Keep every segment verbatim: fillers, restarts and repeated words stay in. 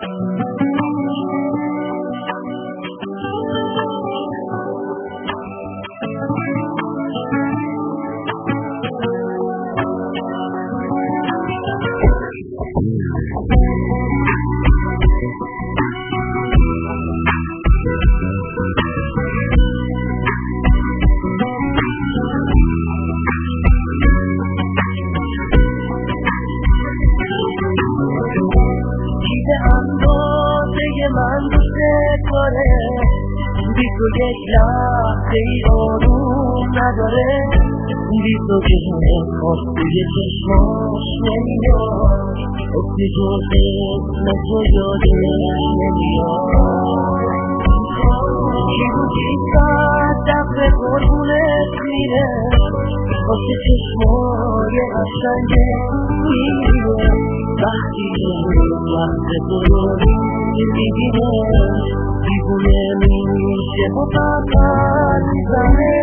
من دوست داره بی تو یک لحظه ای آروم نداره بی تو که خواست توی چشماش نمیاد اصلی جز اسم تو یادش نمیاد کی بودی ساعت دفعه قربونت میره واسه چشمای قشنگه میره وقتی وقت تو رو میبینه دیوونه میشه و بغل میزنه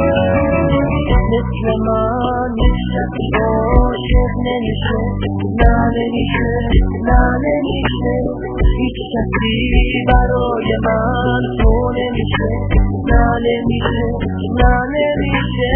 مثل من نیست عاشق نمیشه نه نمیشه نه نمیشه هیچ کسی برای من تو نمیشه نه نمیشه نه نمیشه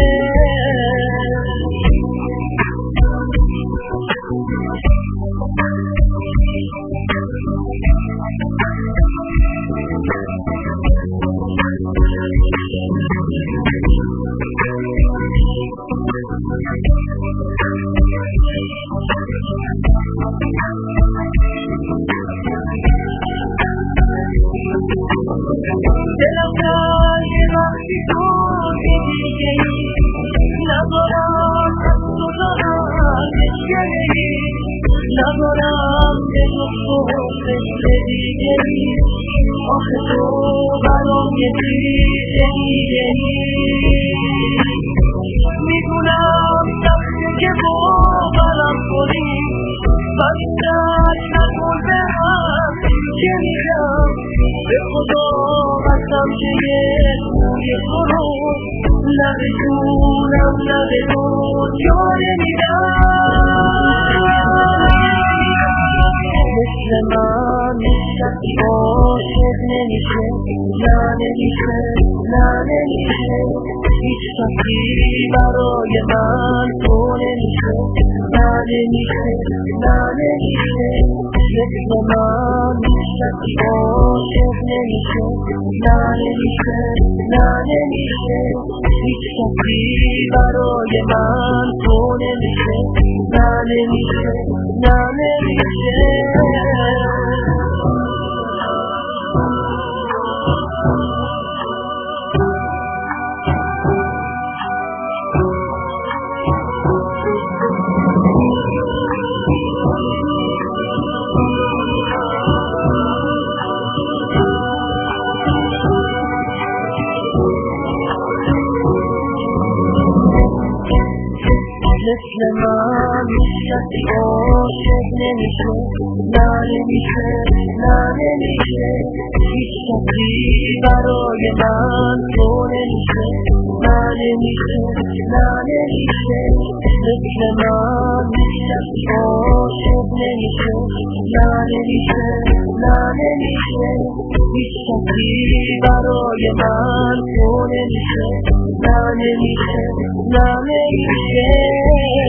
دلم داری وقتی تو دیگه ای ندارم از تو دارم بشگره ای ندارم به تو تو مثل دیگه ای آخه تو برام یه چیز دیگه ای میدونم سخته که باورم کنی ولی درک نکن به هم که میگم به خدا قسم که یه موی تو رو نبدونم نبدون جاره میدم مثل من نیست عاشق نمیشه نه نمیشه نه نمیشه هیچ کسی برای من تو نمیشه نه نمیشه نه نمیشه مثل من نیست عاشق نمیشه نه نمیشه نه نمیشه هیچ کسی برای من تو نمیشه نه نمیشه نه نمیشه مثل من نیست عاشق نمیشه نه نمیشه نه نمیشه هیچ کسی برای من تو نمیشه نه نمیشه نه نمیشه مثل من نیست عاشق نمیشه نه نمیشه نه نمیشه هیچ کسی برای من تو نمیشه نه نمیشه نه نمیشه